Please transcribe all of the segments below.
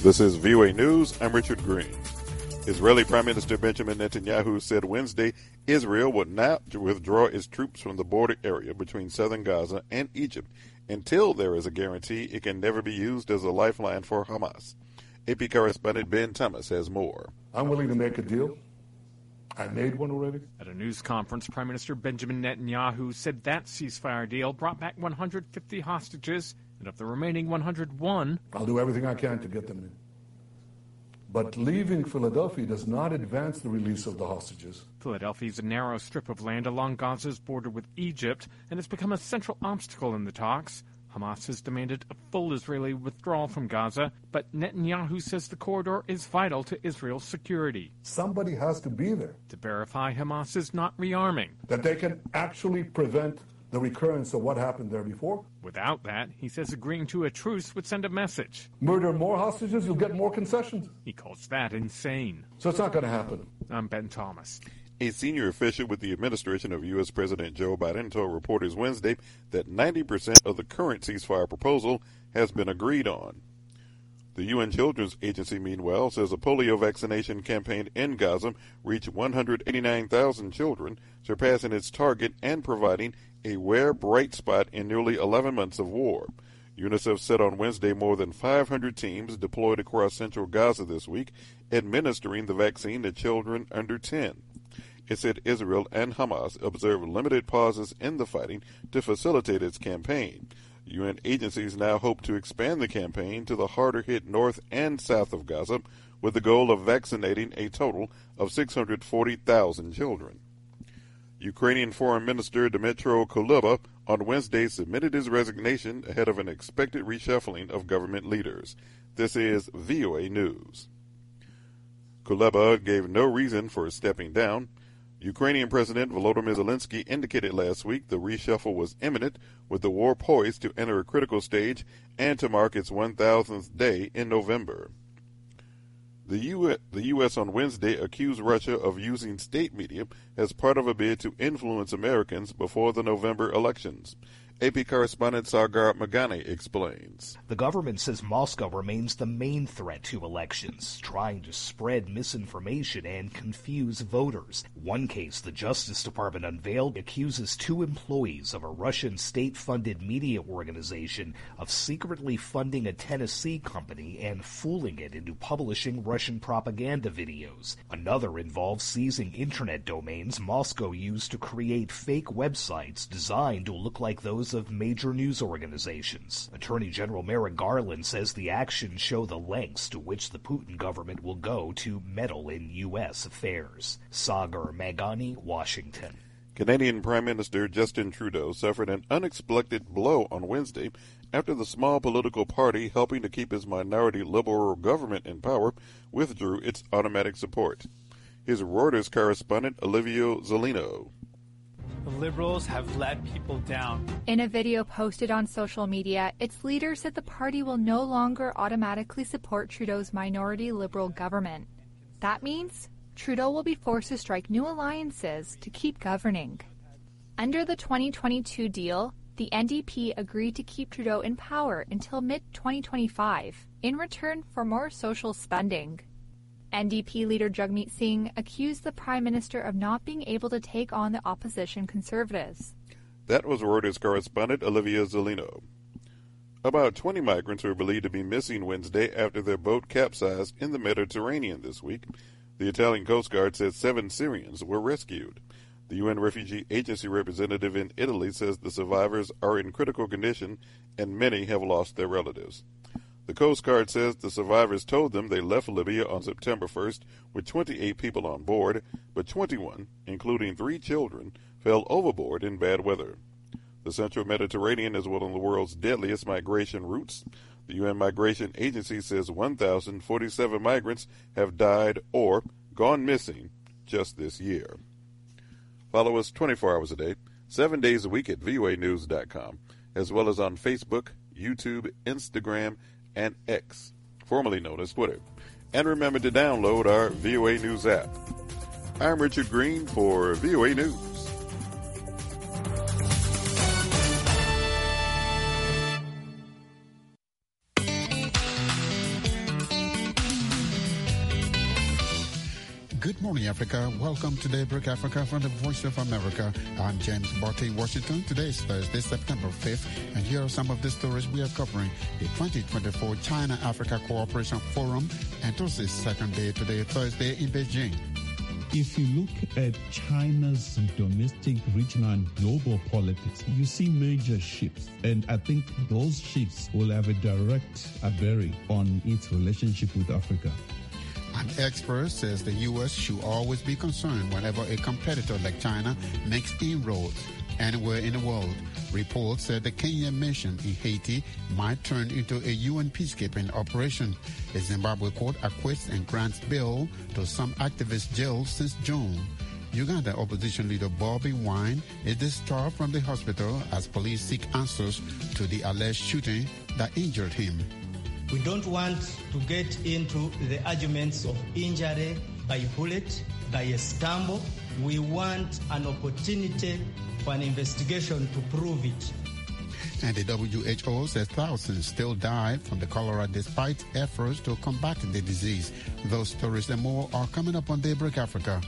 This is VOA News. I'm Richard Green. Israeli Prime Minister Benjamin Netanyahu said Wednesday Israel would not withdraw its troops from the border area between southern Gaza and Egypt until there is a guarantee it can never be used as a lifeline for Hamas. AP correspondent Ben Thomas has more. I'm willing to make a deal. I made one already. At a news conference, Prime Minister Benjamin Netanyahu said that ceasefire deal brought back 150 hostages, and of the remaining 101, I'll do everything I can to get them in. But leaving Philadelphia does not advance the release of the hostages. Philadelphia is a narrow strip of land along Gaza's border with Egypt, and has become a central obstacle in the talks. Hamas has demanded a full Israeli withdrawal from Gaza, but Netanyahu says the corridor is vital to Israel's security. Somebody has to be there To verify Hamas is not rearming. that they can actually prevent the recurrence of what happened there before. Without that, he says agreeing to a truce would send a message. Murder more hostages, you'll get more concessions. He calls that insane. So it's not going to happen. I'm Ben Thomas. A senior official with the administration of U.S. President Joe Biden told reporters Wednesday that 90% of the current ceasefire proposal has been agreed on. The UN Children's Agency, meanwhile, says a polio vaccination campaign in Gaza reached 189,000 children, surpassing its target and providing a rare bright spot in nearly 11 months of war. UNICEF said on Wednesday more than 500 teams deployed across central Gaza this week, administering the vaccine to children under 10. It said Israel and Hamas observed limited pauses in the fighting to facilitate its campaign. UN agencies now hope to expand the campaign to the harder-hit north and south of Gaza, with the goal of vaccinating a total of 640,000 children. Ukrainian Foreign Minister Dmytro Kuleba on Wednesday submitted his resignation ahead of an expected reshuffling of government leaders. This is VOA News. Kuleba gave no reason for stepping down. Ukrainian President Volodymyr Zelensky indicated last week the reshuffle was imminent, with the war poised to enter a critical stage and to mark its 1,000th day in November. The U.S. on Wednesday accused Russia of using state media as part of a bid to influence Americans before the November elections. AP correspondent Sagar Magani explains. The government says Moscow remains the main threat to elections, trying to spread misinformation and confuse voters. One case the Justice Department unveiled accuses 2 employees of a Russian state-funded media organization of secretly funding a Tennessee company and fooling it into publishing Russian propaganda videos. Another involves seizing internet domains Moscow used to create fake websites designed to look like those of major news organizations. Attorney General Merrick Garland says the actions show the lengths to which the Putin government will go to meddle in U.S. affairs. Sagar Magani, Washington. Canadian Prime Minister Justin Trudeau suffered an unexpected blow on Wednesday after the small political party helping to keep his minority Liberal government in power withdrew its automatic support. His Reuters correspondent, Olivia Zolino. The Liberals have let people down. In a video posted on social media, its leader said the party will no longer automatically support Trudeau's minority Liberal government. That means Trudeau will be forced to strike new alliances to keep governing. Under the 2022 deal, the NDP agreed to keep Trudeau in power until mid-2025 in return for more social spending. NDP leader Jagmeet Singh accused the Prime Minister of not being able to take on the opposition Conservatives. That was Reuters correspondent Olivia Zolino. About 20 migrants were believed to be missing Wednesday after their boat capsized in the Mediterranean this week. The Italian Coast Guard says 7 Syrians were rescued. The UN Refugee Agency representative in Italy says the survivors are in critical condition and many have lost their relatives. The Coast Guard says the survivors told them they left Libya on September 1st with 28 people on board, but 21, including 3 children, fell overboard in bad weather. The Central Mediterranean is one of the world's deadliest migration routes. The UN Migration Agency says 1,047 migrants have died or gone missing just this year. Follow us 24 hours a day, 7 days a week at voanews.com, as well as on Facebook, YouTube, Instagram, and X, formerly known as Twitter. And remember to download our VOA News app. I'm Richard Green for VOA News. Morning, Africa. Welcome to Daybreak Africa from the Voice of America. I'm James Botte, Washington. Today is Thursday, September 5th, and here are some of the stories we are covering. The 2024 China-Africa Cooperation Forum enters its second day today, Thursday, in Beijing. If you look at China's domestic, regional, and global politics, you see major shifts. And I think those shifts will have a direct bearing on its relationship with Africa. An expert says the U.S. should always be concerned whenever a competitor like China makes inroads anywhere in the world. Reports said the Kenyan mission in Haiti might turn into a UN peacekeeping operation. A Zimbabwe court acquits and grants bail to some activists jailed since June. Uganda opposition leader Bobi Wine is discharged from the hospital as police seek answers to the alleged shooting that injured him. We don't want to get into the arguments of injury by bullet, by a stumble. We want an opportunity for an investigation to prove it. And the WHO says thousands still die from the cholera despite efforts to combat the disease. Those stories and more are coming up on Daybreak Africa.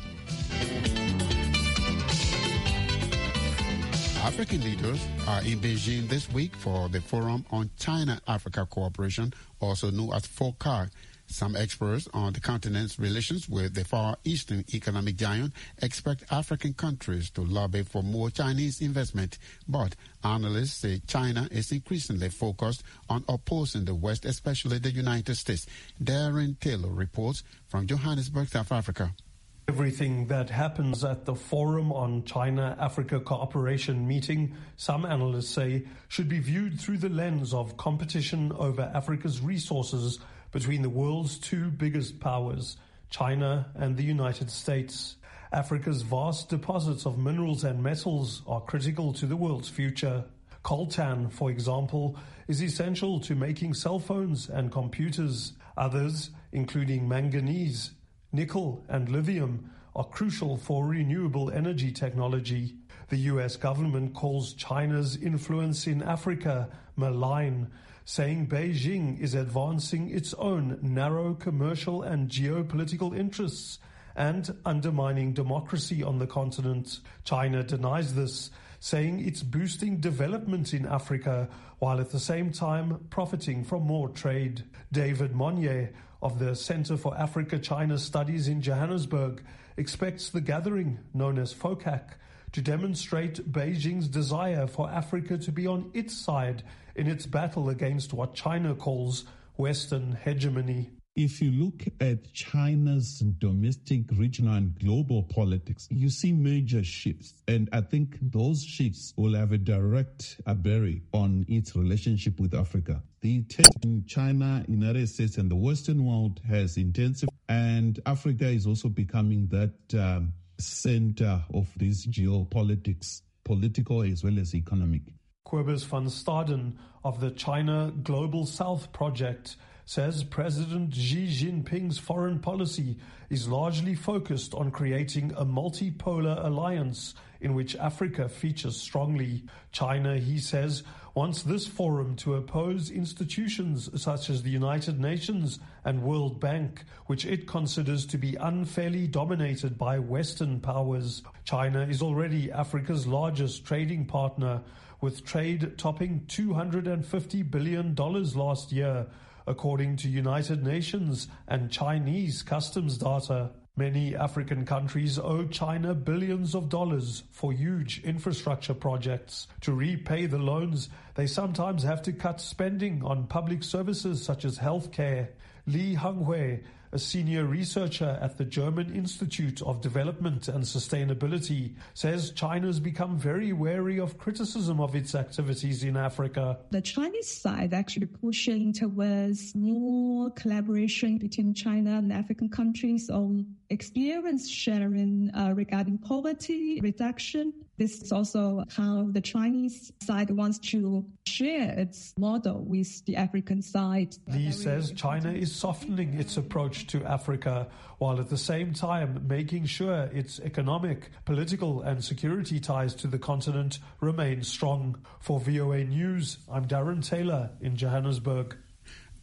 African leaders are in Beijing this week for the Forum on China-Africa Cooperation, also known as FOCAC. Some experts on the continent's relations with the Far Eastern economic giant expect African countries to lobby for more Chinese investment. But analysts say China is increasingly focused on opposing the West, especially the United States. Darren Taylor reports from Johannesburg, South Africa. Everything that happens at the Forum on China-Africa Cooperation meeting, some analysts say, should be viewed through the lens of competition over Africa's resources between the world's two biggest powers, China and the United States. Africa's vast deposits of minerals and metals are critical to the world's future. Coltan, for example, is essential to making cell phones and computers. Others, including manganese, nickel and lithium, are crucial for renewable energy technology. The US government calls China's influence in Africa malign, saying Beijing is advancing its own narrow commercial and geopolitical interests and undermining democracy on the continent. China denies this, saying it's boosting development in Africa while at the same time profiting from more trade. David Monnier of the Center for Africa-China Studies in Johannesburg expects the gathering, known as FOCAC, to demonstrate Beijing's desire for Africa to be on its side in its battle against what China calls Western hegemony. If you look at China's domestic, regional, and global politics, you see major shifts. And I think those shifts will have a direct bearing on its relationship with Africa. The tension in China, United States, and the Western world has intensified, and Africa is also becoming that center of this geopolitics, political as well as economic. Cobus van Staden of the China Global South Project says President Xi Jinping's foreign policy is largely focused on creating a multipolar alliance in which Africa features strongly. China, he says, wants this forum to oppose institutions such as the United Nations and World Bank, which it considers to be unfairly dominated by Western powers. China is already Africa's largest trading partner, with trade topping $250 billion last year, according to United Nations and Chinese customs data. Many African countries owe China billions of dollars for huge infrastructure projects. To repay the loans, they sometimes have to cut spending on public services such as healthcare. Li Hanghui, a senior researcher at the German Institute of Development and Sustainability, says China's become very wary of criticism of its activities in Africa. The Chinese side actually pushing towards more collaboration between China and African countries on experience sharing regarding poverty reduction. This is also how the Chinese side wants to share its model with the African side. Li says China is softening its approach to Africa, while at the same time making sure its economic, political and security ties to the continent remain strong. For VOA News, I'm Darren Taylor in Johannesburg.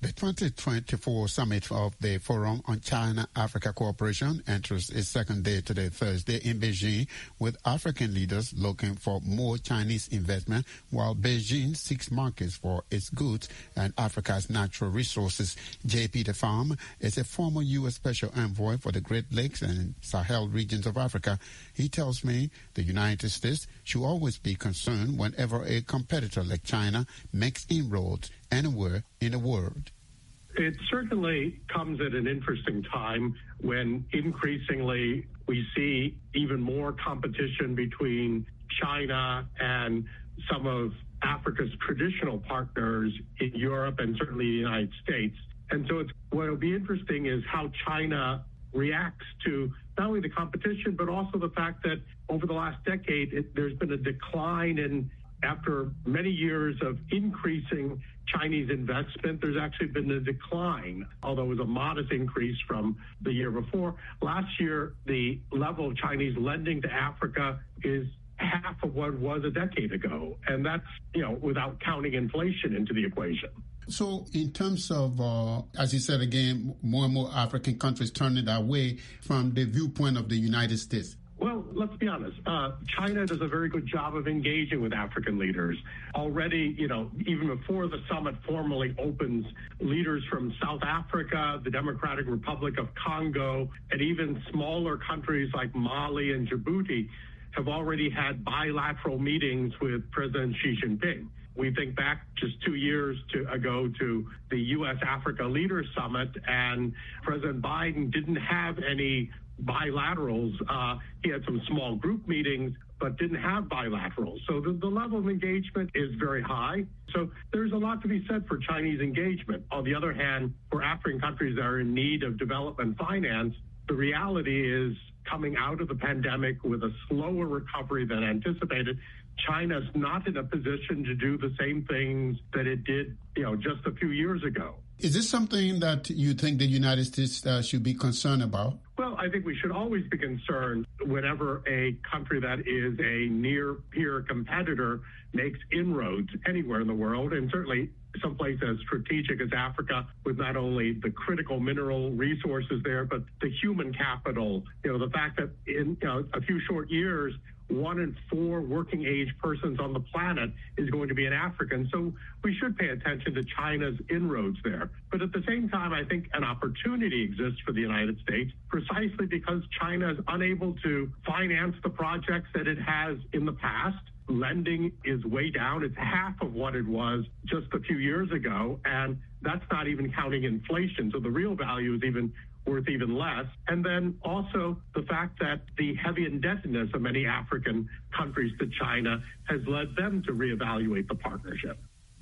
The 2024 summit of the Forum on China-Africa Cooperation enters its second day today, Thursday, in Beijing, with African leaders looking for more Chinese investment, while Beijing seeks markets for its goods and Africa's natural resources. J.P. DeFarm is a former U.S. Special Envoy for the Great Lakes and Sahel regions of Africa. He tells me the United States should always be concerned whenever a competitor like China makes inroads anywhere in the world. It certainly comes at an interesting time when increasingly we see even more competition between China and some of Africa's traditional partners in Europe and certainly the United States. And so what will be interesting is how China reacts to not only the competition, but also the fact that over the last decade, there's been a decline in, after many years of increasing Chinese investment, there's actually been a decline, although it was a modest increase from the year before. Last year, the level of Chinese lending to Africa is half of what it was a decade ago. And that's, without counting inflation into the equation. So in terms of, as you said again, more and more African countries turning that way from the viewpoint of the United States. Well, let's be honest. China does a very good job of engaging with African leaders. Already, even before the summit formally opens, leaders from South Africa, the Democratic Republic of Congo, and even smaller countries like Mali and Djibouti have already had bilateral meetings with President Xi Jinping. We think back just 2 years ago to the U.S.-Africa Leaders Summit, and President Biden didn't have any bilaterals. He had some small group meetings, but didn't have bilaterals. So the level of engagement is very high. So there's a lot to be said for Chinese engagement. On the other hand, for African countries that are in need of development finance, the reality is coming out of the pandemic with a slower recovery than anticipated, China's not in a position to do the same things that it did, just a few years ago. Is this something that you think the United States should be concerned about? Well, I think we should always be concerned whenever a country that is a near-peer competitor makes inroads anywhere in the world, and certainly someplace as strategic as Africa, with not only the critical mineral resources there, but the human capital. The fact that in a few short years, 1 in 4 working age persons on the planet is going to be an African. So we should pay attention to China's inroads there. But at the same time, I think an opportunity exists for the United States precisely because China is unable to finance the projects that it has in the past. Lending is way down. It's half of what it was just a few years ago. And that's not even counting inflation. So the real value is worth even less. And then also the fact that the heavy indebtedness of many African countries to China has led them to reevaluate the partnership.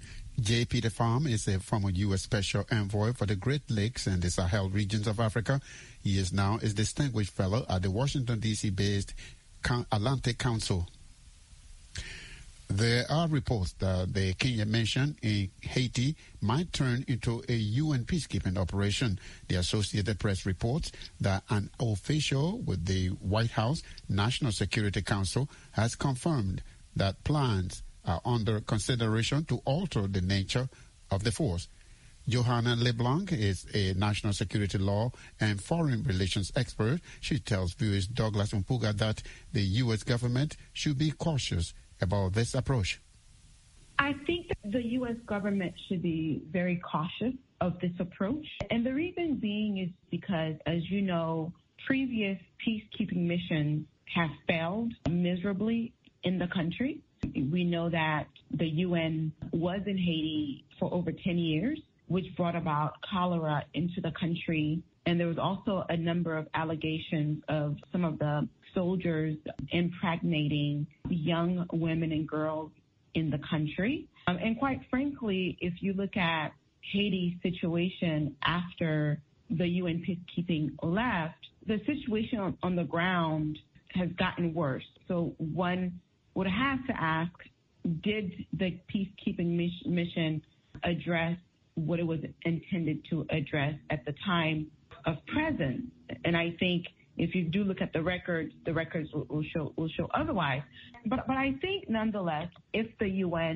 J.P. DeFarm is a former U.S. Special Envoy for the Great Lakes and the Sahel regions of Africa. He is now a distinguished fellow at the Washington, D.C.-based Atlantic Council. There are reports that the Kenya mission in Haiti might turn into a UN peacekeeping operation. The Associated Press reports that an official with the White House National Security Council has confirmed that plans are under consideration to alter the nature of the force. Johanna LeBlanc is a national security law and foreign relations expert. She tells viewers Douglas Mpuga that the U.S. government should be cautious about this approach. I think that the U.S. government should be very cautious of this approach. And the reason being is because, as you know, previous peacekeeping missions have failed miserably in the country. We know that the UN was in Haiti for over 10 years, which brought about cholera into the country. And there was also a number of allegations of some of the soldiers impregnating young women and girls in the country. And quite frankly, if you look at Haiti's situation after the UN peacekeeping left, the situation on the ground has gotten worse. So one would have to ask, did the peacekeeping mission address what it was intended to address at the time of presence? And I think if you do look at the records will show otherwise. But I think nonetheless, if the UN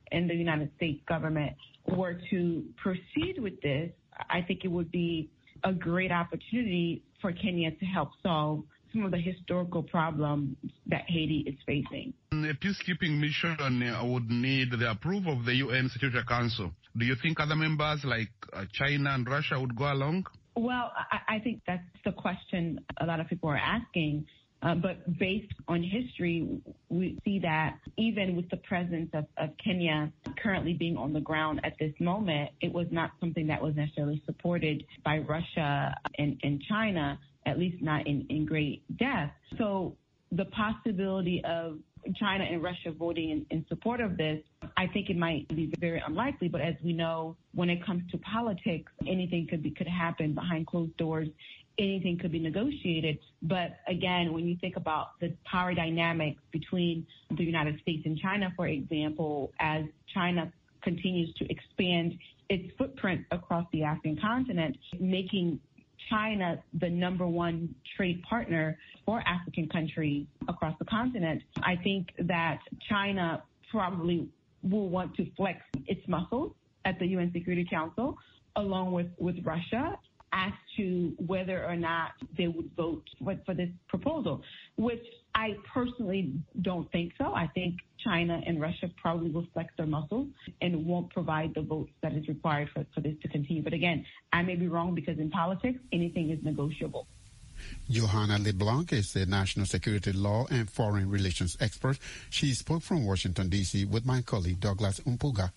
and the United States government were to proceed with this, I think it would be a great opportunity for Kenya to help solve some of the historical problems that Haiti is facing. A peacekeeping mission would need the approval of the UN Security Council. Do you think other members like China and Russia would go along? Well, I think that's the question a lot of people are asking. But based on history, we see that even with the presence of Kenya currently being on the ground at this moment, it was not something that was necessarily supported by Russia and China, at least not in great depth. So the possibility of China and Russia voting in support of this, I think it might be very unlikely. But as we know, when it comes to politics, anything could happen behind closed doors. Anything could be negotiated. But again, when you think about the power dynamics between the United States and China, for example, as China continues to expand its footprint across the African continent, making China the number one trade partner for African countries across the continent, I think that China probably will want to flex its muscles at the UN Security Council, along with Russia, as to whether or not they would vote for this proposal, which I personally don't think so. I think China and Russia probably will flex their muscles and won't provide the votes that is required for this to continue. But again, I may be wrong because in politics, anything is negotiable. Johanna LeBlanc is a national security law and foreign relations expert. She spoke from Washington, D.C. with my colleague Douglas Umpuga.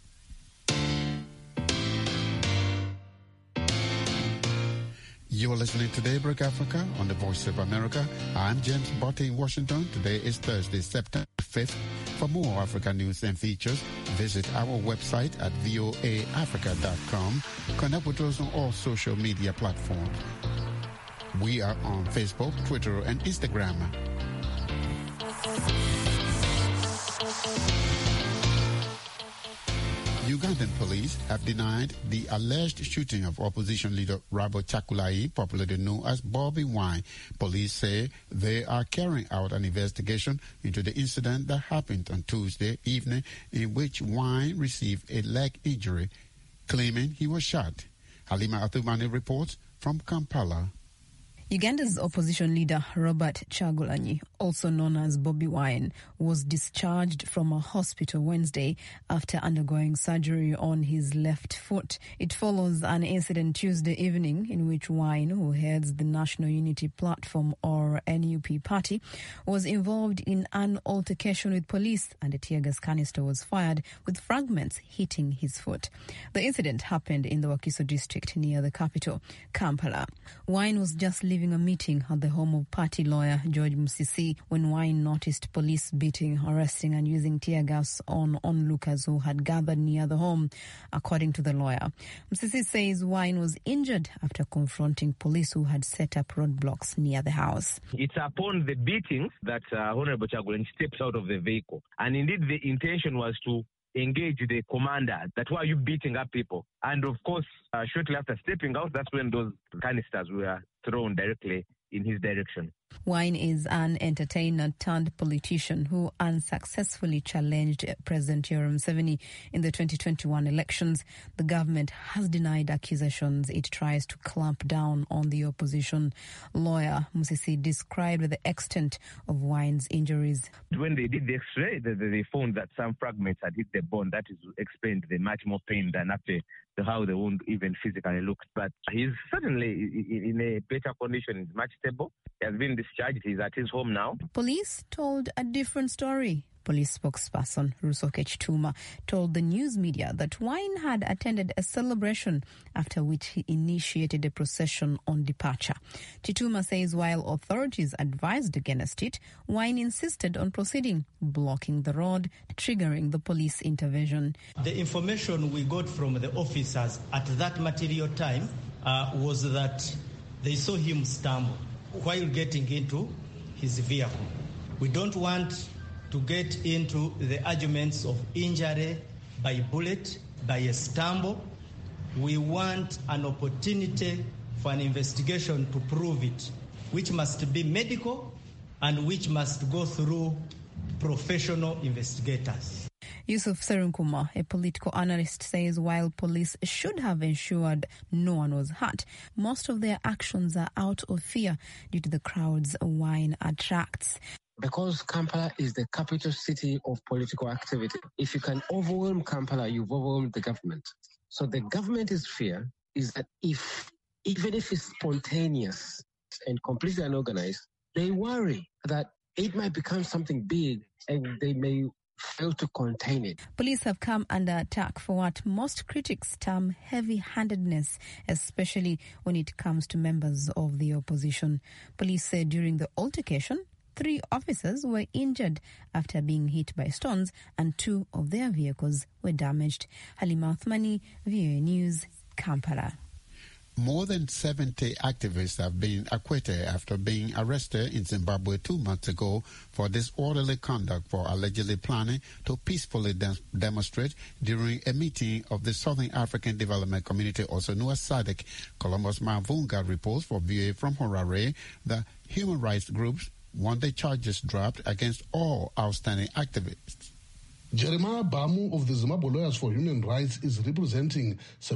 You're listening to Daybreak Africa on the Voice of America. I'm James Botte in Washington. Today is Thursday, September 5th. For more Africa news and features, visit our website at voaafrica.com. Connect with us on all social media platforms. We are on Facebook, Twitter, and Instagram. Ugandan police have denied the alleged shooting of opposition leader Robert Chakulai, popularly known as Bobby Wine. Police say they are carrying out an investigation into the incident that happened on Tuesday evening in which Wine received a leg injury, claiming he was shot. Halima Athumani reports from Kampala. Uganda's opposition leader Robert Chagulanyi, also known as Bobby Wine, was discharged from a hospital Wednesday after undergoing surgery on his left foot. It follows an incident Tuesday evening in which Wine, who heads the National Unity Platform or NUP party, was involved in an altercation with police and a tear gas canister was fired with fragments hitting his foot. The incident happened in the Wakiso district near the capital, Kampala. Wine was just leaving a meeting at the home of party lawyer George Musisi when Wine noticed police beating, arresting and using tear gas on onlookers who had gathered near the home, according to the lawyer. Musisi says Wine was injured after confronting police who had set up roadblocks near the house. It's upon the beatings that Honorable Chagulanyi steps out of the vehicle. And indeed the intention was to engage the commander that why are you beating up people? And of course, shortly after stepping out, that's when those canisters were thrown directly in his direction. Wine is an entertainer turned politician who unsuccessfully challenged President Yoweri Museveni in the 2021 elections. The government has denied accusations it tries to clamp down on the opposition. Lawyer Musisi described the extent of Wine's injuries. When they did the X-ray, they found that some fragments had hit the bone. That is explained the much more pain than after how the wound even physically looked. But he's certainly in a better condition. He's much stable. He has been discharged. He's at his home now. Police told a different story. Police spokesperson Rusoke Chituma told the news media that Wine had attended a celebration after which he initiated a procession on departure. Chituma says while authorities advised against it, Wine insisted on proceeding, blocking the road, triggering the police intervention. The information we got from the officers at that material time was that they saw him stumble while getting into his vehicle. We don't want to get into the arguments of injury by bullet, by a stumble. We want an opportunity for an investigation to prove it, which must be medical and which must go through professional investigators. Yusuf Serunkuma, a political analyst, says while police should have ensured no one was hurt, most of their actions are out of fear due to the crowds wine attracts. Because Kampala is the capital city of political activity, if you can overwhelm Kampala, you've overwhelmed the government. So the government's fear is that even if it's spontaneous and completely unorganized, they worry that it might become something big and they may fail to contain it. Police have come under attack for what most critics term heavy-handedness, especially when it comes to members of the opposition. Police said during the altercation, 3 officers were injured after being hit by stones and 2 of their vehicles were damaged. Halima Othmani, VOA News, Kampala. More than 70 activists have been acquitted after being arrested in Zimbabwe 2 months ago for disorderly conduct for allegedly planning to peacefully demonstrate during a meeting of the Southern African Development Community, also known as SADC. Columbus Mavunga reports for VOA from Harare that human rights groups want the charges dropped against all outstanding activists. Jeremiah Bamu of the Zimbabwe Lawyers for Human Rights is representing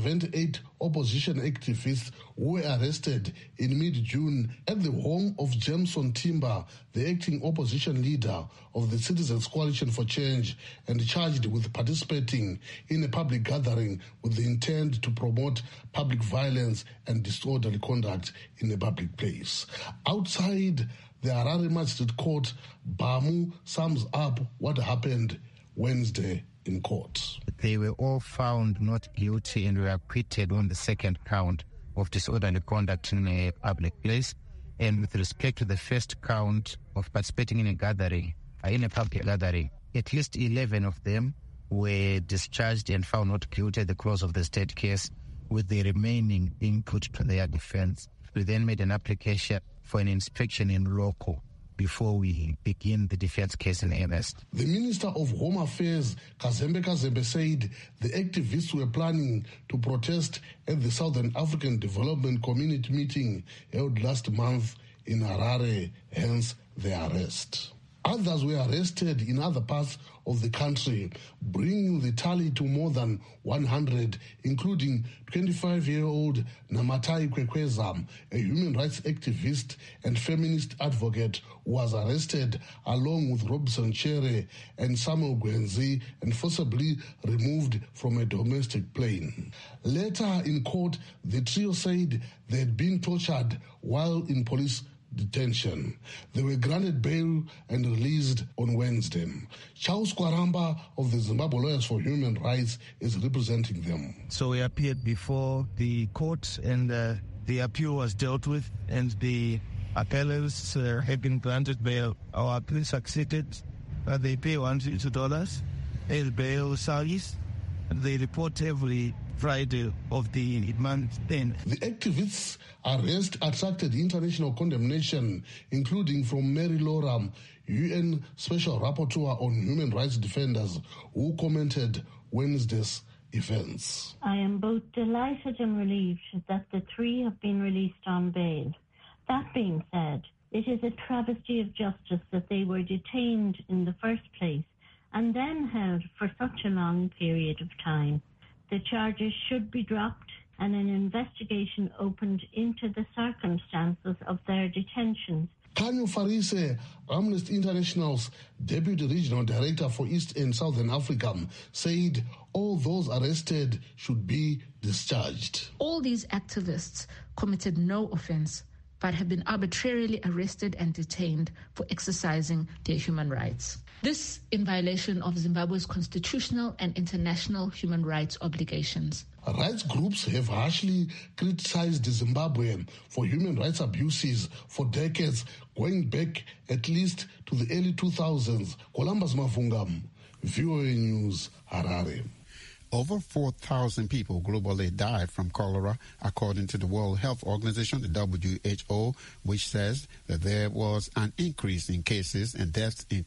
78 opposition activists who were arrested in mid-June at the home of Jameson Timber, the acting opposition leader of the Citizens Coalition for Change, and charged with participating in a public gathering with the intent to promote public violence and disorderly conduct in a public place. Outside the Harare Magistrate Court, Bamu sums up what happened Wednesday in court. They were all found not guilty and were acquitted on the second count of disorderly conduct in a public place. And with respect to the first count of participating in a gathering, in a public gathering, at least 11 of them were discharged and found not guilty at the close of the state case, with the remaining being put to their defense. We then made an application for an inspection in local before we begin the defense case in earnest. The Minister of Home Affairs, Kazembe, said the activists were planning to protest at the Southern African Development Community meeting held last month in Harare, hence the arrest. Others were arrested in other parts of the country, bringing the tally to more than 100, including 25-year-old Namatai Kwekweza, a human rights activist and feminist advocate who was arrested along with Robson Chere and Samuel Gwenzi and forcibly removed from a domestic plane. Later in court, the trio said they had been tortured while in police detention. They were granted bail and released on Wednesday. Charles Kwaramba of the Zimbabwe Lawyers for Human Rights is representing them. So we appeared before the court and the appeal was dealt with and the appellants have been granted bail. Our appeal succeeded. They pay $150 as bail salaries. They report every Friday of the month then. The activists' arrest attracted international condemnation, including from Mary Loram, UN Special Rapporteur on Human Rights Defenders, who commented Wednesday's events. I am both delighted and relieved that the 3 have been released on bail. That being said, it is a travesty of justice that they were detained in the first place and then held for such a long period of time. The charges should be dropped and an investigation opened into the circumstances of their detentions. Kanyo Farise, Amnesty International's Deputy Regional Director for East and Southern Africa, said all those arrested should be discharged. All these activists committed no offense but have been arbitrarily arrested and detained for exercising their human rights. This in violation of Zimbabwe's constitutional and international human rights obligations. Rights groups have harshly criticized Zimbabwe for human rights abuses for decades, going back at least to the early 2000s. Columbus Mavunga, VOA News, Harare. Over 4,000 people globally died from cholera, according to the World Health Organization, the WHO, which says that there was an increase in cases and deaths in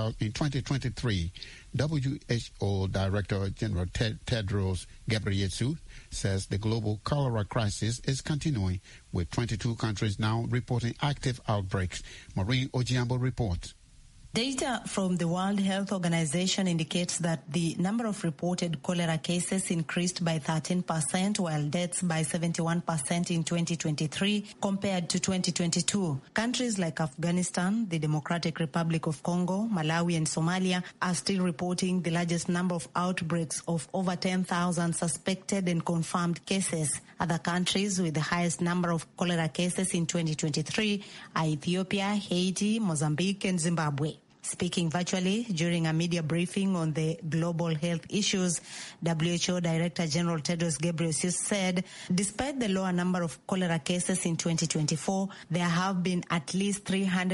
2023. WHO Director General Tedros Ghebreyesus says the global cholera crisis is continuing, with 22 countries now reporting active outbreaks. Maureen Ojiambo reports. Data from the World Health Organization indicates that the number of reported cholera cases increased by 13%, while deaths by 71% in 2023 compared to 2022. Countries like Afghanistan, the Democratic Republic of Congo, Malawi and Somalia are still reporting the largest number of outbreaks of over 10,000 suspected and confirmed cases. Other countries with the highest number of cholera cases in 2023 are Ethiopia, Haiti, Mozambique and Zimbabwe. Speaking virtually during a media briefing on the global health issues, WHO Director General Tedros Ghebreyesus said, despite the lower number of cholera cases in 2024, there have been at least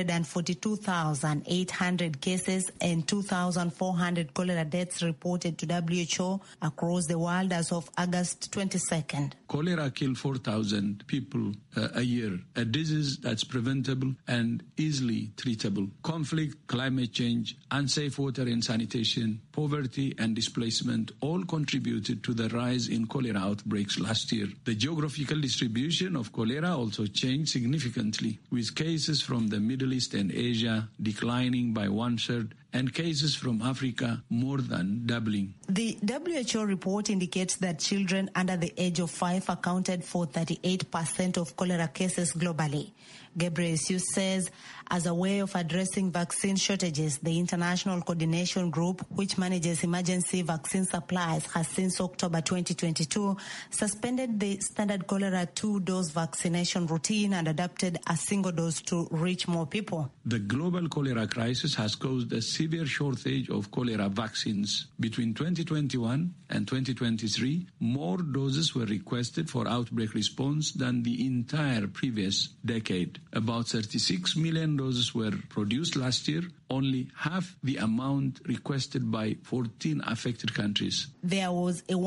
342,800 cases and 2,400 cholera deaths reported to WHO across the world as of August 22nd. Cholera kills 4,000 people a year, a disease that's preventable and easily treatable. Conflict, climate change, unsafe water and sanitation, poverty and displacement all contributed to the rise in cholera outbreaks last year. The geographical distribution of cholera also changed significantly, with cases from the Middle East and Asia declining by 1/3 and cases from Africa more than doubling. The WHO report indicates that children under the age of 5 accounted for 38% of cholera cases globally. Ghebreyesus says, as a way of addressing vaccine shortages, the International Coordination Group, which manages emergency vaccine supplies, has since October 2022 suspended the standard cholera 2-dose vaccination routine and adapted a single dose to reach more people. The global cholera crisis has caused a severe shortage of cholera vaccines. Between 2021 and 2023, more doses were requested for outbreak response than the entire previous decade. About 36 million doses were produced last year, only half the amount requested by 14 affected countries. There was a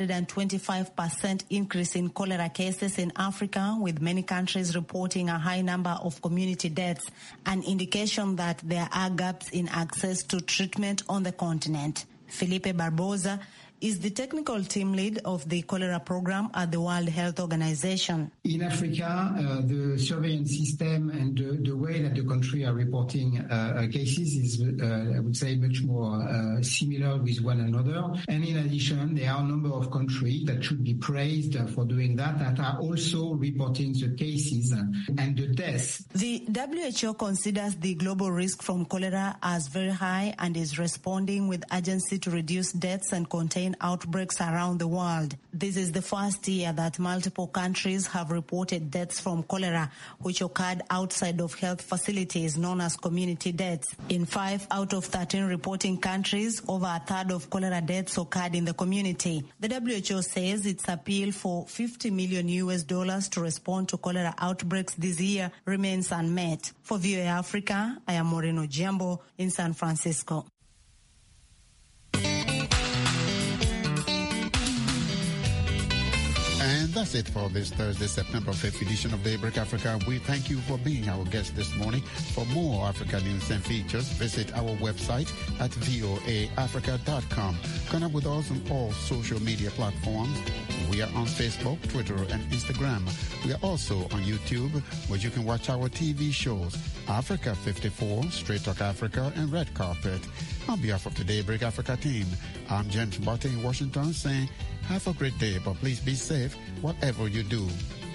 125% increase in cholera cases in Africa, with many countries reporting a high number of community deaths, an indication that there are gaps in access to treatment on the continent. Felipe Barbosa is the technical team lead of the cholera program at the World Health Organization. In Africa, the surveillance system and the way that the country are reporting cases is, I would say, much more similar with one another. And in addition, there are a number of countries that should be praised for doing that are also reporting the cases and the deaths. The WHO considers the global risk from cholera as very high and is responding with urgency to reduce deaths and contain outbreaks around the world. This is the first year that multiple countries have reported deaths from cholera, which occurred outside of health facilities, known as community deaths. In 5 out of 13 reporting countries, over a third of cholera deaths occurred in the community. The WHO says its appeal for $50 million to respond to cholera outbreaks this year remains unmet. For VOA Africa, I am Moreno Giambo in San Francisco. And that's it for this Thursday, September 5th edition of Daybreak Africa. We thank you for being our guest this morning. For more Africa news and features, visit our website at voaafrica.com. Connect with us on all social media platforms. We are on Facebook, Twitter, and Instagram. We are also on YouTube, where you can watch our TV shows, Africa 54, Straight Talk Africa, and Red Carpet. On behalf of the Daybreak Africa team, I'm James Botte in Washington saying, have a great day, but please be safe whatever you do.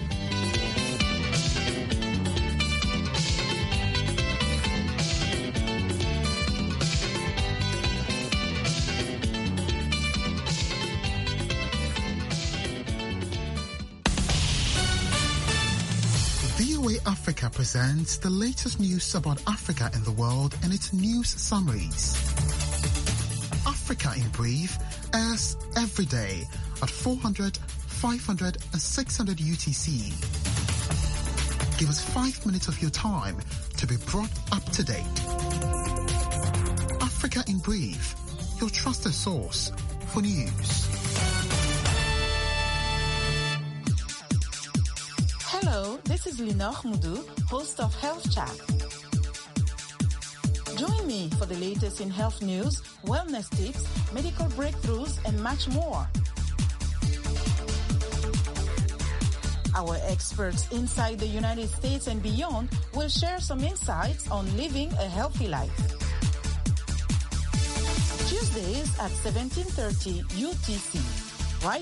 VOA Africa presents the latest news about Africa and the world and its news summaries. Africa in Brief airs every day at 400, 500 and 600 UTC. Give us 5 minutes of your time to be brought up to date. Africa in Brief, your trusted source for news. Hello, this is Lenore Mudu, host of Health Chat. Join me for the latest in health news, wellness tips, medical breakthroughs, and much more. Our experts inside the United States and beyond will share some insights on living a healthy life. Tuesdays at 17:30 UTC.